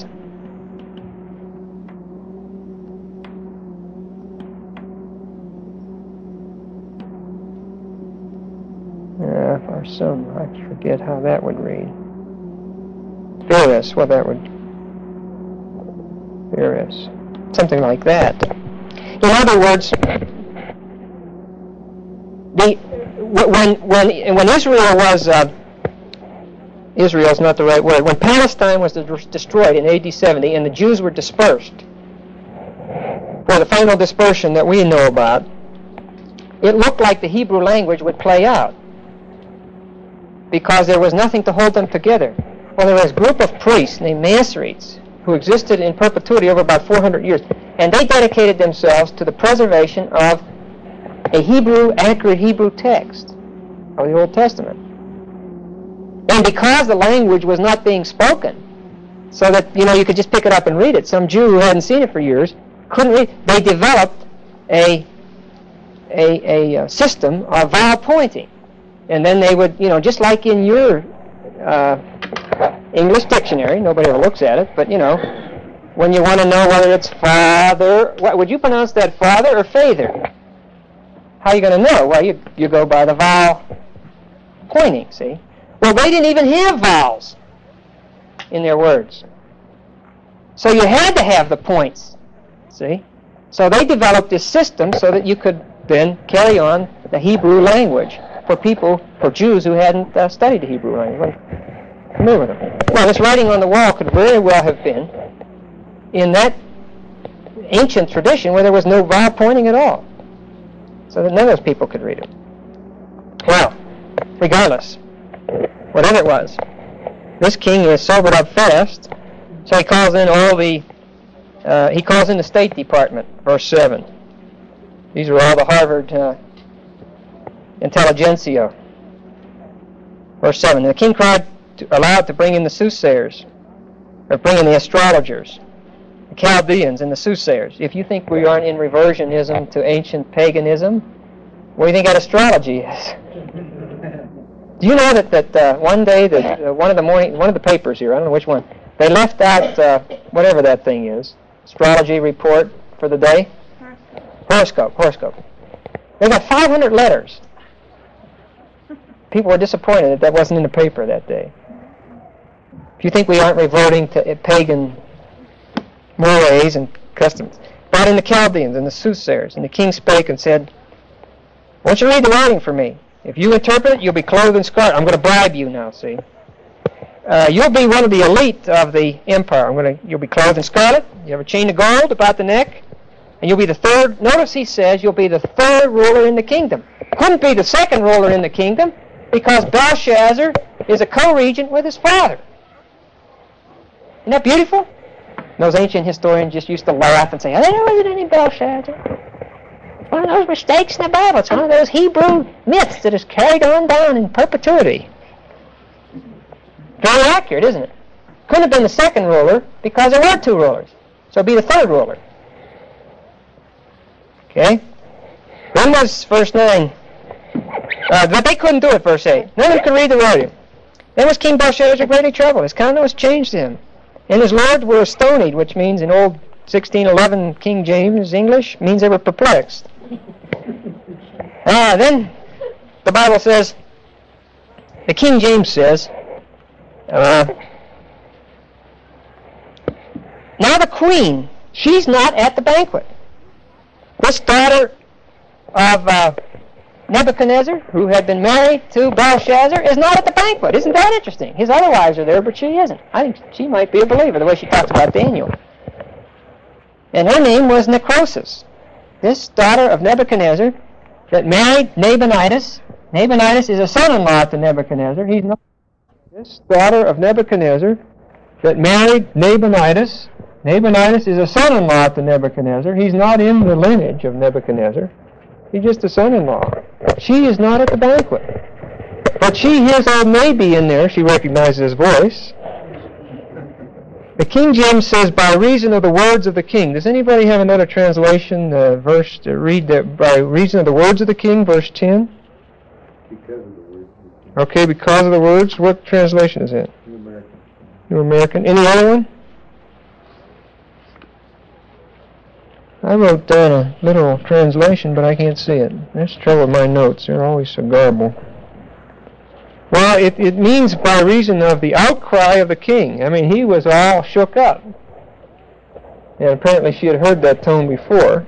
Uh, for some, I forget how that would read. Phares, well, that would... Phares. Something like that. In other words, the when when when Israel was uh, Israel's not the right word. When Palestine was destroyed in A D seventy and the Jews were dispersed, for the final dispersion that we know about, it looked like the Hebrew language would play out, because there was nothing to hold them together. Well, there was a group of priests named Masoretes who existed in perpetuity over about four hundred years, and they dedicated themselves to the preservation of a Hebrew, accurate Hebrew text of the Old Testament. And because the language was not being spoken, so that, you know, you could just pick it up and read it, some Jew who hadn't seen it for years couldn't read, they developed a, a, a system of vowel pointing. And then they would, you know, just like in your uh, English dictionary, nobody ever looks at it, but, you know, when you want to know whether it's father, what, would you pronounce that father or father? How are you going to know? Well, you, you go by the vowel pointing, see? Well, they didn't even have vowels in their words. So you had to have the points, see? So they developed this system so that you could then carry on the Hebrew language for people, for Jews who hadn't uh, studied the Hebrew language. Familiar with them. Well, this writing on the wall could very well have been in that ancient tradition where there was no vowel pointing at all, so that none of those people could read it. Well, regardless, whatever it was, this king is sobered up fast, so he calls in all the, uh, he calls in the State Department, verse seven. These are all the Harvard uh, intelligentsia. Verse seven, and the king cried to, aloud to bring in the soothsayers, or bring in the astrologers, the Chaldeans and the soothsayers. If you think we aren't in reversionism to ancient paganism, what do you think that astrology is? Do you know that that uh, one day that uh, one of the morning one of the papers here, I don't know which one, they left out uh, whatever that thing is, astrology report for the day, horoscope, horoscope. They got five hundred letters. People were disappointed that that wasn't in the paper that day. If you think we aren't reverting to pagan mores and customs. Brought in the Chaldeans and the soothsayers, and the king spake and said, "Why don't you read the writing for me? If you interpret it, you'll be clothed in scarlet." I'm going to bribe you now, see. Uh, you'll be one of the elite of the empire. I'm going to. You'll be clothed in scarlet. You have a chain of gold about the neck, and you'll be the third. Notice he says you'll be the third ruler in the kingdom. Couldn't be the second ruler in the kingdom because Belshazzar is a co-regent with his father. Isn't that beautiful? Those ancient historians just used to laugh and say, "Oh, there wasn't any Belshazzar. It's one of those mistakes in the Bible. It's one of those Hebrew myths that is carried on down in perpetuity." Very accurate, isn't it? Couldn't have been the second ruler because there were two rulers. So it'd be the third ruler. Okay? Then was verse nine. Uh, but they couldn't do it, verse eight. None of them could read the writing. Then was King Belshazzar greatly troubled. His countenance changed him. And his lords were astonied, which means in old sixteen eleven King James English, means they were perplexed. Ah, then the Bible says, the King James says, uh, now the queen, she's not at the banquet. This daughter of uh, Nebuchadnezzar, who had been married to Belshazzar, is not at the banquet. Isn't that interesting? His other wives are there, but she isn't. I think she might be a believer, the way she talks about Daniel. And her name was Necrosis. This daughter of Nebuchadnezzar that married Nabonidus. Nabonidus is a son-in-law to Nebuchadnezzar. He's not. This daughter of Nebuchadnezzar that married Nabonidus. Nabonidus is a son-in-law to Nebuchadnezzar. He's not in the lineage of Nebuchadnezzar. He's just a son-in-law. She is not at the banquet. But she hears old Nabi in there. She recognizes his voice. The King James says, by reason of the words of the king. Does anybody have another translation, uh, verse, to read that by reason of the words of the king, verse ten? Because of the words. Okay, because of the words. What translation is that? New American. New American. Any other one? I wrote down a literal translation, but I can't see it. That's the trouble with my notes. They're always so garbled. Well, it, it means by reason of the outcry of the king. I mean, he was all shook up. And apparently she had heard that tone before.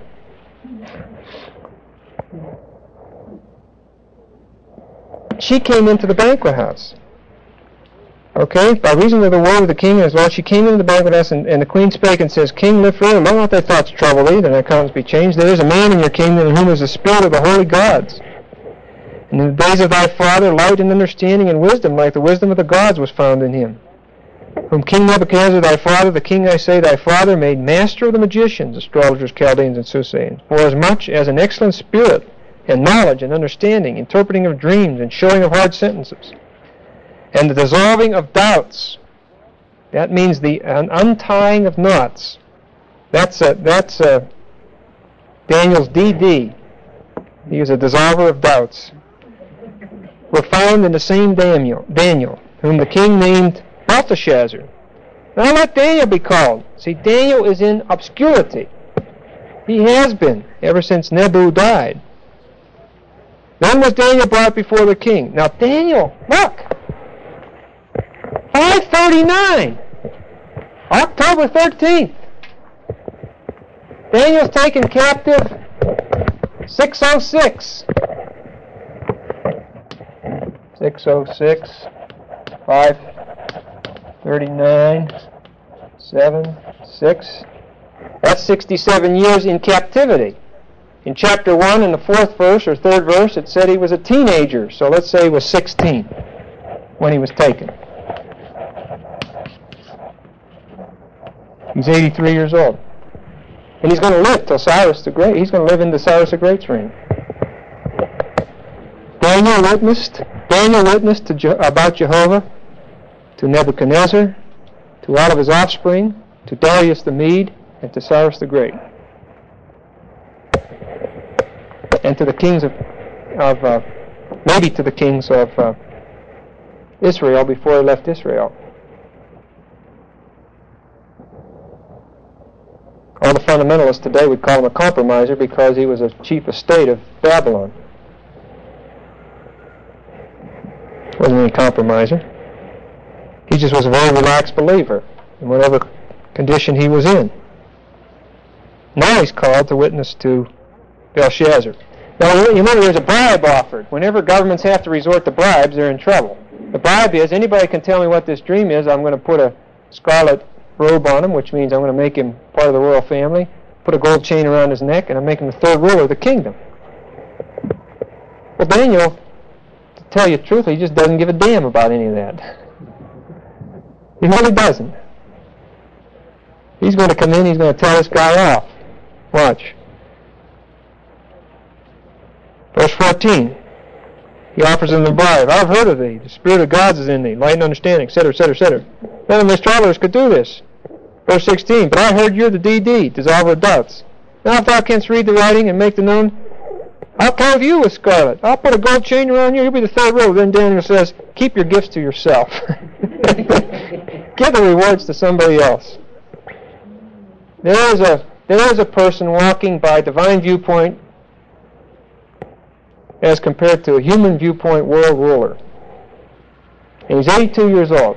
She came into the banquet house. Okay, by reason of the word of the king as well, she came into the banquet house, and, and the queen spake and says, King, live forever. Let not thy thoughts trouble thee, that thy countenance be changed. There is a man in your kingdom in whom is the spirit of the holy gods. And in the days of thy father, light and understanding and wisdom, like the wisdom of the gods, was found in him. Whom King Nebuchadnezzar thy father, the king I say thy father, made master of the magicians, astrologers, Chaldeans, and soothsayers, forasmuch as an excellent spirit, and knowledge, and understanding, interpreting of dreams, and showing of hard sentences, and the dissolving of doubts. That means the an untying of knots. That's a, that's a Daniel's D D. He is a dissolver of doubts. Were found in the same Daniel, Daniel, whom the king named Belteshazzar. Now let Daniel be called. See, Daniel is in obscurity. He has been ever since Nebu died. Then was Daniel brought before the king. Now Daniel, look, five thirty-nine, October thirteenth. Daniel's taken captive six oh six. six oh six, five thirty-nine, seven, six. That's sixty-seven years in captivity. In chapter one, in the fourth verse or third verse, it said he was a teenager. So let's say he was sixteen when he was taken. He's eighty-three years old. And he's going to live till Cyrus the Great. He's going to live into Cyrus the Great's reign. Daniel witnessed, Daniel witnessed to Je- about Jehovah to Nebuchadnezzar, to all of his offspring, to Darius the Mede, and to Cyrus the Great. And to the kings of, of uh, maybe to the kings of uh, Israel before he left Israel. All the fundamentalists today would call him a compromiser because he was a chief estate of Babylon. Wasn't any compromiser. He just was a very relaxed believer in whatever condition he was in. Now he's called to witness to Belshazzar. Now, you remember there's a bribe offered. Whenever governments have to resort to bribes, they're in trouble. The bribe is, anybody can tell me what this dream is, I'm going to put a scarlet robe on him, which means I'm going to make him part of the royal family, put a gold chain around his neck, and I'm making him the third ruler of the kingdom. Well, Daniel, to tell you truthfully, he just doesn't give a damn about any of that. He really doesn't. He's going to come in, he's going to tell this guy off. Watch. Verse fourteen. He offers him the bribe. I've heard of thee. The Spirit of God is in thee. Light and understanding, et cetera, et cetera, et cetera. None of the astrologers could do this. Verse sixteen. But I heard you're the D D, dissolver of doubts. Now if thou canst read the writing and make the known, I'll clothe you with scarlet. I'll put a gold chain around you. You'll be the third ruler. Then Daniel says, keep your gifts to yourself. Give the rewards to somebody else. There is a there is a person walking by divine viewpoint as compared to a human viewpoint world ruler. And he's eighty-two years old.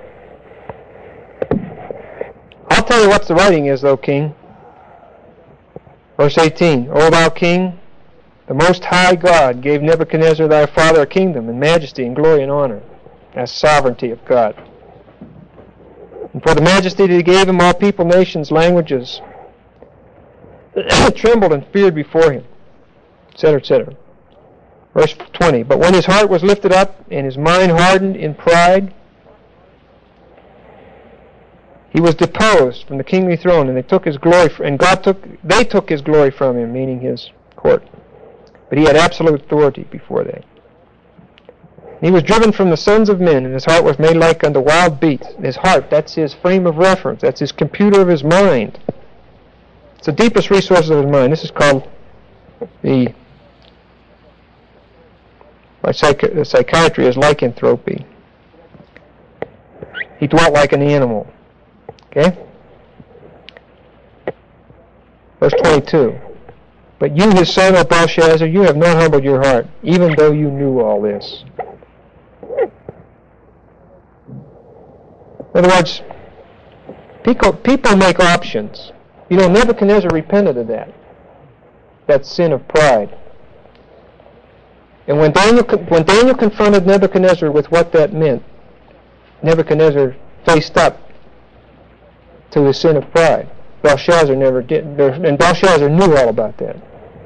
I'll tell you what the writing is, though, King. Verse eighteen. O thou King, the Most High God gave Nebuchadnezzar thy father a kingdom and majesty and glory and honor. That's sovereignty of God. And for the majesty that he gave him, all people, nations, languages trembled and feared before him, et cetera, et cetera. Verse twenty. But when his heart was lifted up and his mind hardened in pride, he was deposed from the kingly throne, and they took his glory, and God took, they took his glory from him, meaning his court. But he had absolute authority before they. He was driven from the sons of men, and his heart was made like unto wild beasts. His heart, that's his frame of reference. That's his computer of his mind. It's the deepest resources of his mind. This is called the, by psych- psychiatry, is lycanthropy. He dwelt like an animal. Okay? Verse twenty-two. But you, his son, O Belshazzar, you have not humbled your heart, even though you knew all this. In other words, people, people make options. You know, Nebuchadnezzar repented of that. That sin of pride. And when Daniel, when Daniel confronted Nebuchadnezzar with what that meant, Nebuchadnezzar faced up to his sin of pride. Belshazzar never did, and Belshazzar knew all about that.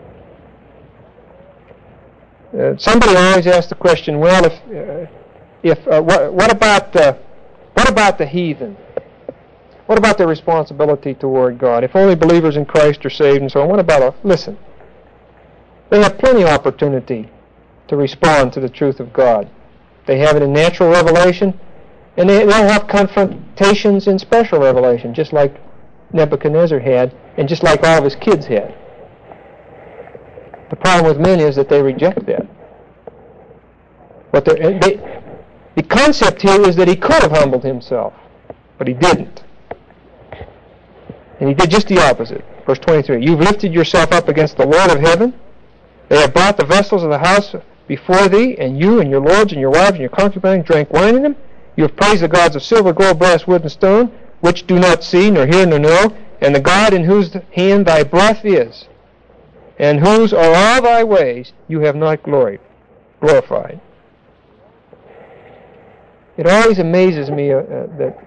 Uh, somebody always asks the question, well, if, uh, if uh, what, what about the, what about the heathen? What about their responsibility toward God? If only believers in Christ are saved and so on, what about, a, listen, they have plenty of opportunity to respond to the truth of God. They have it in natural revelation, and they, they'll have confrontations in special revelation, just like Nebuchadnezzar had, and just like all of his kids had. The problem with men is that they reject that. But they, the concept here is that he could have humbled himself, but he didn't. And he did just the opposite. Verse twenty-three, you've lifted yourself up against the Lord of heaven. They have brought the vessels of the house before thee, and you and your lords and your wives and your concubines drank wine in them. You have praised the gods of silver, gold, brass, wood, and stone, which do not see, nor hear, nor know, and the God in whose hand thy breath is, and whose are all thy ways, you have not gloried, glorified. It always amazes me uh, uh, that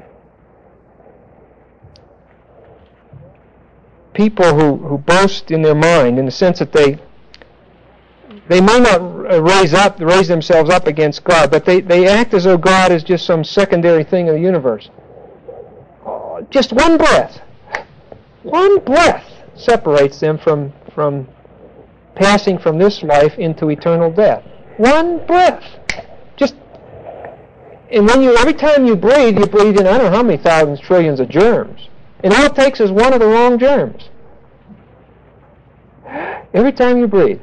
people who, who boast in their mind, in the sense that they they may not raise up raise themselves up against God, but they, they act as though God is just some secondary thing in the universe. Oh, just one breath, one breath separates them from from passing from this life into eternal death. One breath. Just, and when you every time you breathe, you breathe in I don't know how many thousands, trillions of germs. And all it takes is one of the wrong germs. Every time you breathe.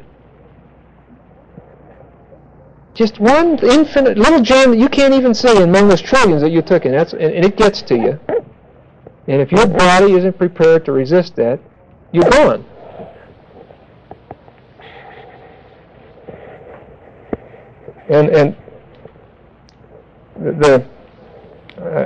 Just one infinite little germ that you can't even see among those trillions that you took in. That's, and, and it gets to you. And if your body isn't prepared to resist that, you're gone. And and the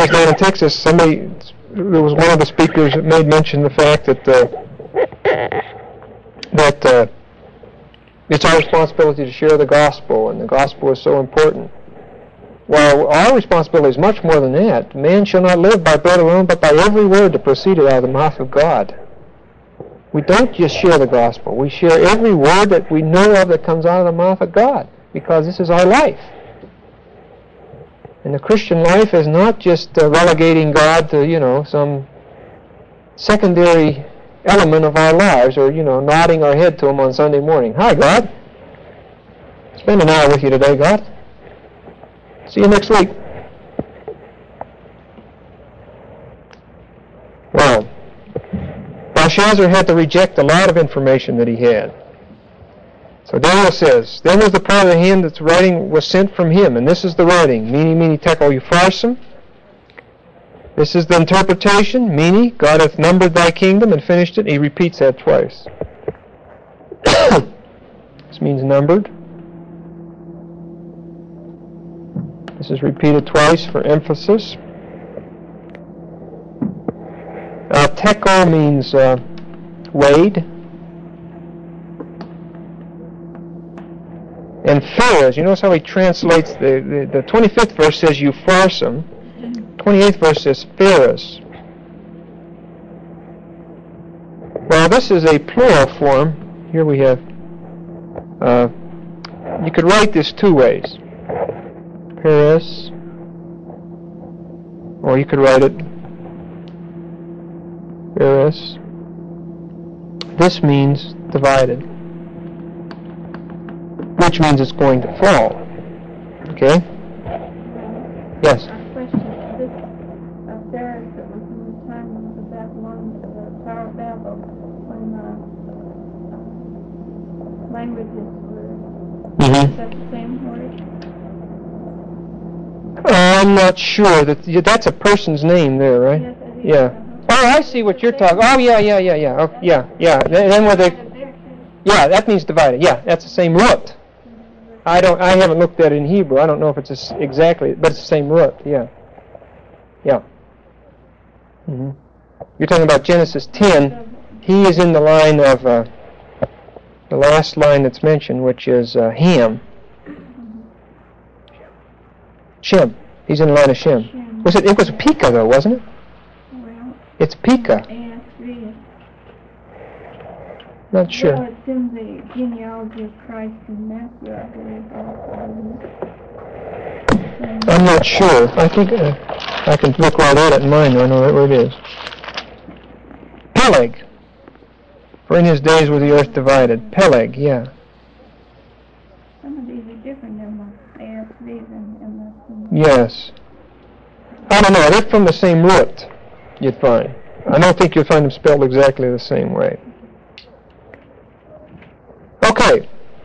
was down in Texas, somebody, there was one of the speakers that made mention of the fact that uh, that uh, it's our responsibility to share the gospel, and the gospel is so important. Well, our responsibility is much more than that. Man shall not live by bread alone, but by every word that proceeded out of the mouth of God. We don't just share the gospel. We share every word that we know of that comes out of the mouth of God, because this is our life. And the Christian life is not just uh, relegating God to, you know, some secondary element of our lives, or, you know, nodding our head to Him on Sunday morning. Hi, God. Spend an hour with you today, God. See you next week. Well, Belshazzar had to reject a lot of information that he had. So Daniel says, then was the part of the hand that's writing was sent from him, and this is the writing, Mene, Mene, Tekel, Upharsin. This is the interpretation, Mene, God hath numbered thy kingdom and finished it. He repeats that twice. This means numbered. This is repeated twice for emphasis. Uh, Tekel means uh, weighed. And Phares, you notice how he translates, the, the, the twenty-fifth verse says Upharsin, twenty-eighth verse says Phares. Well, this is a plural form. Here we have, uh, you could write this two ways. Phares, or you could write it Phares. This means divided, which means it's going to fall. Okay? Yes? A question. This uh, Phares that was in the time of the Babylonians, the Tower of Babel, when uh, languages were, Mm-hmm. is that the same word? Uh, I'm not sure. That that's a person's name there, right? Yes, it is. Yeah. Uh-huh. Oh, I see what you're talking. Oh, yeah, yeah, yeah, yeah. Oh, yeah, yeah. Then, then where they, yeah, that means divided. Yeah, that's the same root. I don't. I haven't looked at it in Hebrew. I don't know if it's a, exactly, but it's the same root. Yeah. Yeah. Mm-hmm. You're talking about Genesis ten. He is in the line of uh, the last line that's mentioned, which is uh, Ham. Shem. He's in the line of Shem. Shem. Was it? It was Pekah, though, wasn't it? Well, It's Pekah. A S V. Not sure. Well, it's in the genealogy of Christ in Matthew, I believe. Also. I'm not sure. I think uh, I can look right at it in mine. I know right where it is. Peleg. For in his days was the earth divided. Peleg, yeah. Some of these are different than the A S Vs and, and the... Yes. I don't know. They're from the same root, you'd find. I don't think you'll find them spelled exactly the same way. Okay.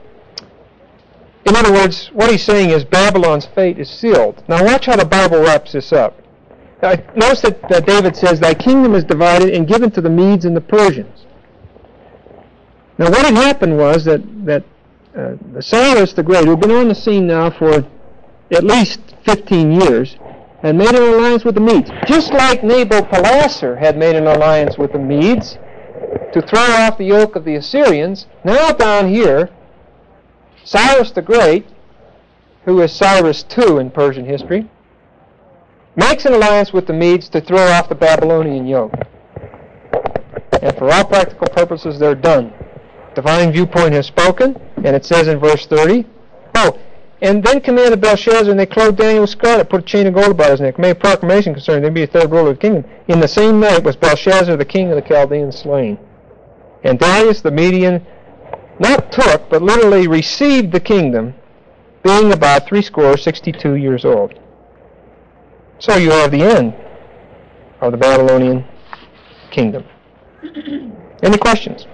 In other words, what he's saying is Babylon's fate is sealed. Now watch how the Bible wraps this up. Uh, notice that uh, David says, thy kingdom is divided and given to the Medes and the Persians. Now what had happened was that, that uh, Cyrus the Great, who had been on the scene now for at least fifteen years, had made an alliance with the Medes. Just like Nabopolassar had made an alliance with the Medes to throw off the yoke of the Assyrians, now down here, Cyrus the Great, who is Cyrus the Second in Persian history, makes an alliance with the Medes to throw off the Babylonian yoke. And for all practical purposes, they're done. Divine viewpoint has spoken, and it says in verse thirty, oh, and then commanded Belshazzar, and they clothed Daniel with scarlet, put a chain of gold about his neck, made a proclamation concerning there be a third ruler of the kingdom. In the same night was Belshazzar, the king of the Chaldeans, slain. And Darius the Median not took, but literally received the kingdom, being about threescore sixty-two years old. So you have the end of the Babylonian kingdom. Any questions?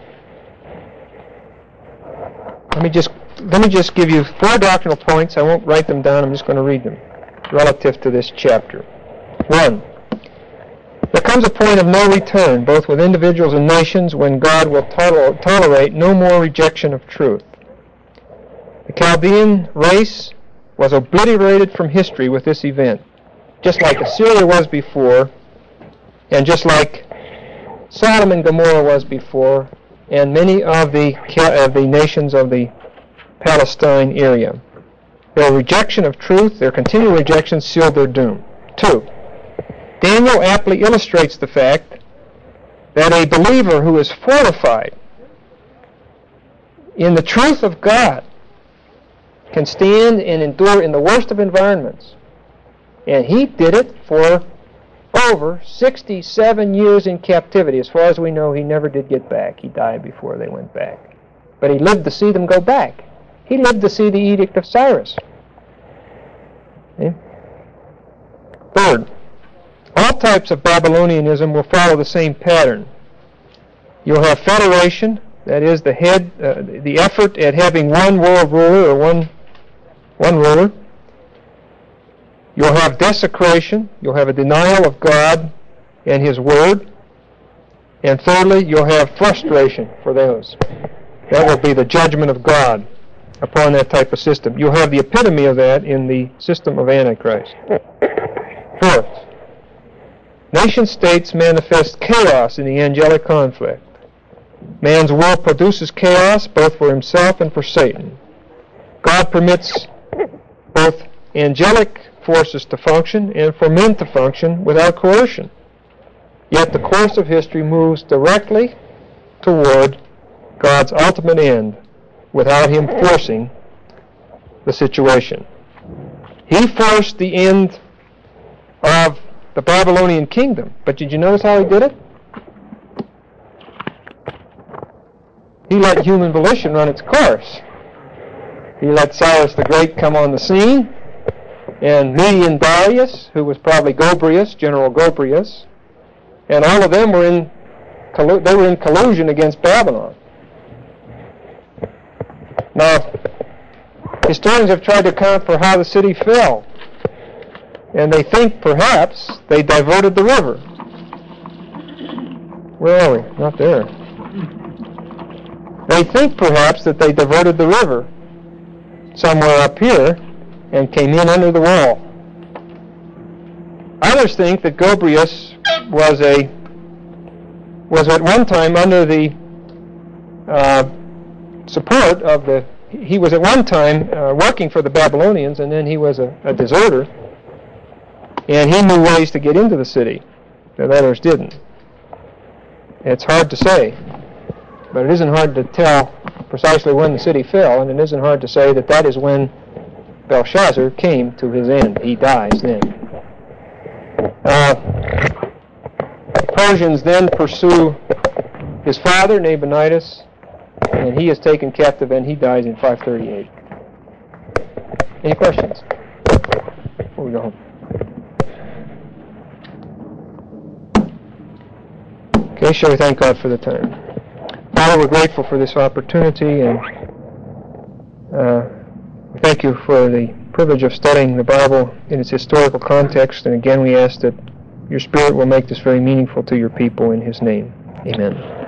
Let me just let me just give you four doctrinal points. I won't write them down. I'm just going to read them relative to this chapter. One, there comes a point of no return, both with individuals and nations, when God will tol- tolerate no more rejection of truth. The Chaldean race was obliterated from history with this event. just like Assyria was before, and just like Sodom and Gomorrah was before, and many of the, of the nations of the Palestine area. Their rejection of truth, their continual rejection, sealed their doom. Two, Daniel aptly illustrates the fact that a believer who is fortified in the truth of God can stand and endure in the worst of environments. And he did it for over sixty-seven years in captivity. As far as we know, he never did get back. He died before they went back. But he lived to see them go back. He lived to see the Edict of Cyrus. Okay? Third, all types of Babylonianism will follow the same pattern. You'll have federation, that is the head, uh, the effort at having one world ruler or one, one ruler. You'll have desecration. You'll have a denial of God and His Word. And thirdly, you'll have frustration for those. That will be the judgment of God upon that type of system. You'll have the epitome of that in the system of Antichrist. Fourth, nation-states manifest chaos in the angelic conflict. Man's will produces chaos both for himself and for Satan. God permits both angelic forces to function and for men to function without coercion. Yet the course of history moves directly toward God's ultimate end without Him forcing the situation. He forced the end of the Babylonian kingdom, but did you notice how He did it? He let human volition run its course. He let Cyrus the Great come on the scene, and Median Darius, who was probably Gobrius, General Gobrius, and all of them were in they were in collusion against Babylon. Now, historians have tried to account for how the city fell, and they think perhaps they diverted the river. Where are we? Not there. They think perhaps that they diverted the river somewhere up here and came in under the wall. Others think that Gobrius was a was at one time under the uh, support of the. He was at one time uh, working for the Babylonians, and then he was a, a deserter, and he knew ways to get into the city that others didn't. It's hard to say, but it isn't hard to tell precisely when the city fell, and it isn't hard to say that that is when Belshazzar came to his end. He dies then. Uh, Persians then pursue his father, Nabonidus, and he is taken captive and he dies in five thirty-eight. Any questions before we go home? Okay, shall we thank God for the time? Father, we're grateful for this opportunity, and uh, we thank you for the privilege of studying the Bible in its historical context, and again we ask that your Spirit will make this very meaningful to your people in His name. Amen.